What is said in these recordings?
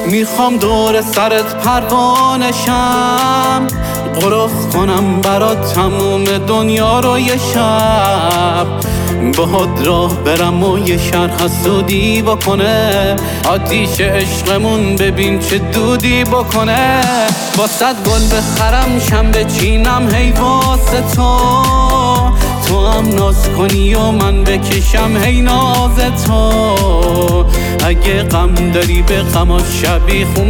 میخوام دور سرت پروانشم، غرف کنم برات تموم دنیا رو یه شب، باهات راه برم و یه شهر حسودی بکنه، آتیش عشقمون ببین چه دودی بکنه. واسه گل بخرم شم بچینم هی واسه تو هم ناز کنی و من بکشم هی ناز تو. اگه غم داری به غما شبیخون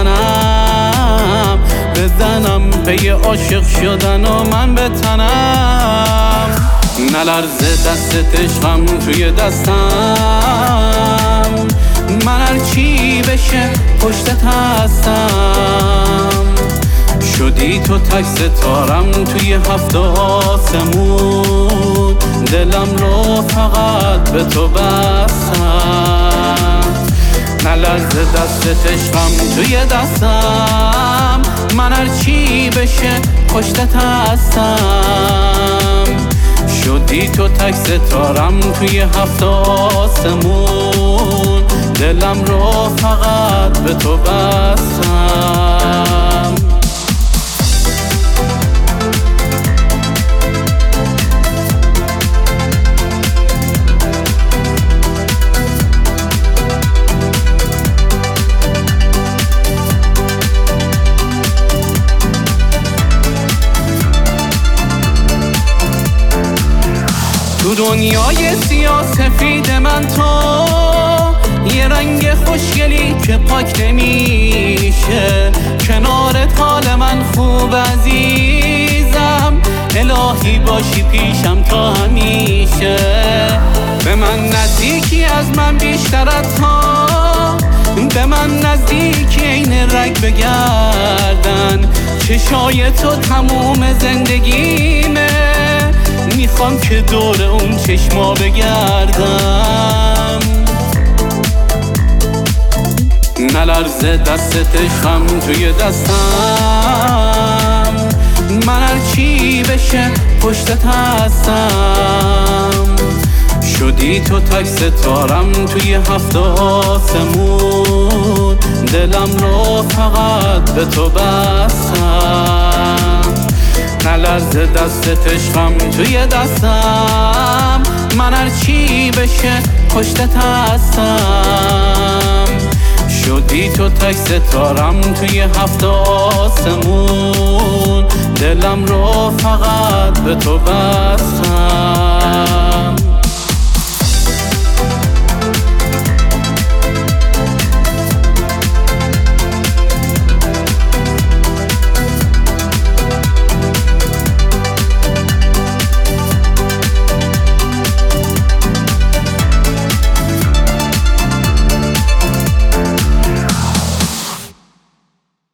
بزنم پی عاشق شدن و من بتنم. نلرزه دستت عشقم توی دستم، من هر چی بشه پشتت هستم. شدی تو تک ستارم توی هفت آسمون، دلم رو فقط به تو بستم. نلرزه دستت عشقم توی دستم، من هر چی بشه پشتت هستم. شدی تو تک ستارم توی هفت آسمون، دلم رو فقط به تو بستم. تو دنیای سیاه‌سفید من تو یه رنگ خوشگلی که پاک نمیشه، کنارت حال من خوب عزیزم، الهی باشی پیشم تا همیشه. به من نزدیکی از من بیشتر از تا، به من نزدیکی این رگ بگردن، چشای تو تموم زندگیمه، میخوام که دور اون چشما بگردم. نلرزه دستت عشقم توی دستم، من هر چی بشه پشتت هستم. شدی تو تک ستارم توی هفت آسمون، دلم رو فقط به تو بستم. نلرزه دستت عشقم توی دستم، من هر چی بشه پشتت هستم. شدی تو تک ستارم توی هفت آسمون، دلم رو فقط به تو بستم.